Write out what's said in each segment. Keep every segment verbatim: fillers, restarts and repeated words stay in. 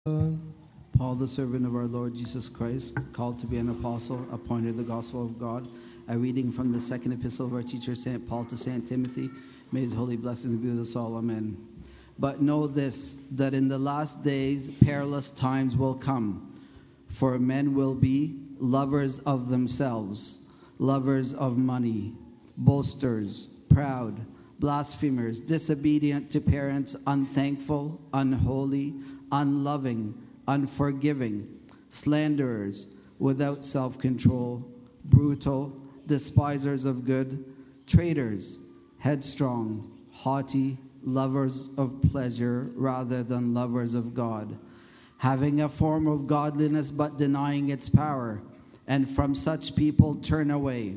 Paul, the servant of our Lord Jesus Christ, called to be an apostle, appointed the gospel of God. A reading from the second epistle of our teacher, Saint Paul, to Saint Timothy. May his holy blessings be with us all. Amen. But know this, that in the last days perilous times will come. For men will be lovers of themselves, lovers of money, boasters, proud, blasphemers, disobedient to parents, unthankful, unholy, unloving, unforgiving, slanderers, without self-control, brutal, despisers of good, traitors, headstrong, haughty, lovers of pleasure rather than lovers of God, having a form of godliness but denying its power, and from such people turn away.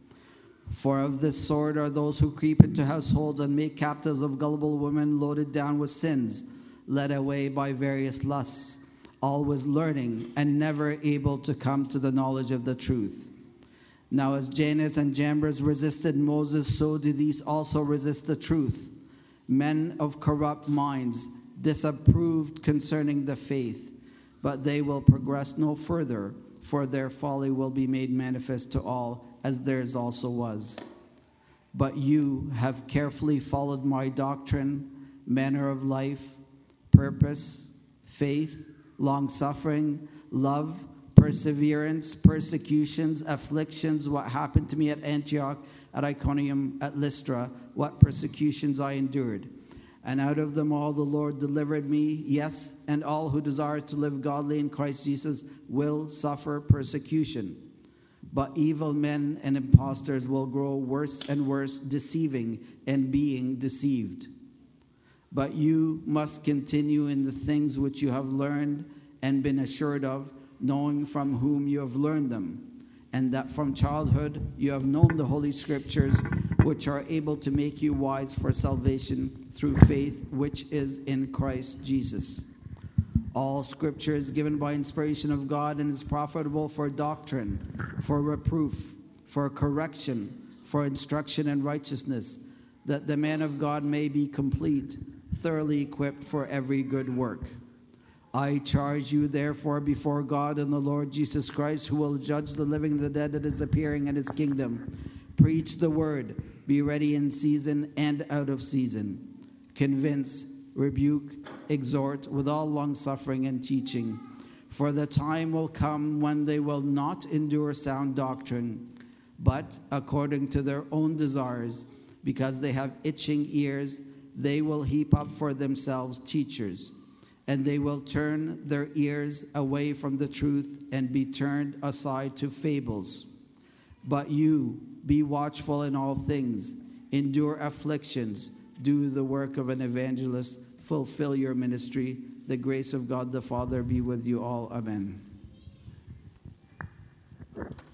For of this sort are those who creep into households and make captives of gullible women loaded down with sins, led away by various lusts, always learning and never able to come to the knowledge of the truth. Now as Jannes and Jambres resisted Moses, so do these also resist the truth. Men of corrupt minds, disapproved concerning the faith, but they will progress no further, for their folly will be made manifest to all, as theirs also was. But you have carefully followed my doctrine, manner of life, purpose, faith, long-suffering, love, perseverance, persecutions, afflictions, what happened to me at Antioch, at Iconium, at Lystra, what persecutions I endured. And out of them all the Lord delivered me, yes, and all who desire to live godly in Christ Jesus will suffer persecution. But evil men and impostors will grow worse and worse, deceiving and being deceived. But you must continue in the things which you have learned and been assured of, knowing from whom you have learned them, and that from childhood you have known the Holy Scriptures, which are able to make you wise for salvation through faith which is in Christ Jesus. All Scripture is given by inspiration of God and is profitable for doctrine, for reproof, for correction, for instruction in righteousness, that the man of God may be complete, thoroughly equipped for every good work. I charge you therefore before God and the Lord Jesus Christ, who will judge the living and the dead at his appearing in his kingdom. Preach the word, be ready in season and out of season. Convince, rebuke, exhort with all longsuffering and teaching. For the time will come when they will not endure sound doctrine, but according to their own desires, because they have itching ears, they will heap up for themselves teachers, and they will turn their ears away from the truth and be turned aside to fables. But you, be watchful in all things, endure afflictions, do the work of an evangelist, fulfill your ministry. The grace of God the Father be with you all. Amen.